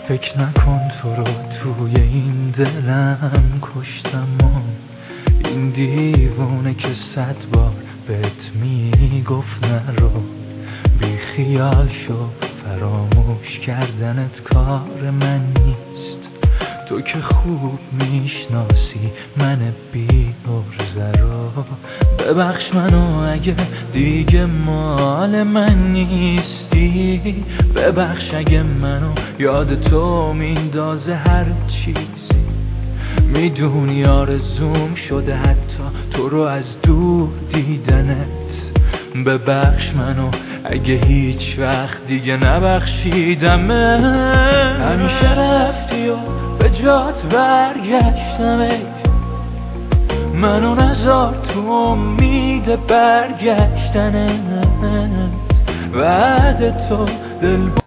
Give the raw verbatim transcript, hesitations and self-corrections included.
فکر نکن تو رو توی این دلم کشتم و این دیوونه که صد بار بهت میگفت نرو. بی خیال شو، فراموش کردنت کار من نیست. تو که خوب میشناسی من بی عرضه رو. ببخش منو اگه دیگه مال من نیستی. ببخش اگه منو یاد تو میندازه هر چیزی. میدونی آرزوم شده حتی تو رو از دور دیدنت. ببخش منو اگه هیچ وقت دیگه نبخشیدم. همیشه رفتی و به جات برگشتم. ای منو نذار تو امید برگشتنت. بعد تو دل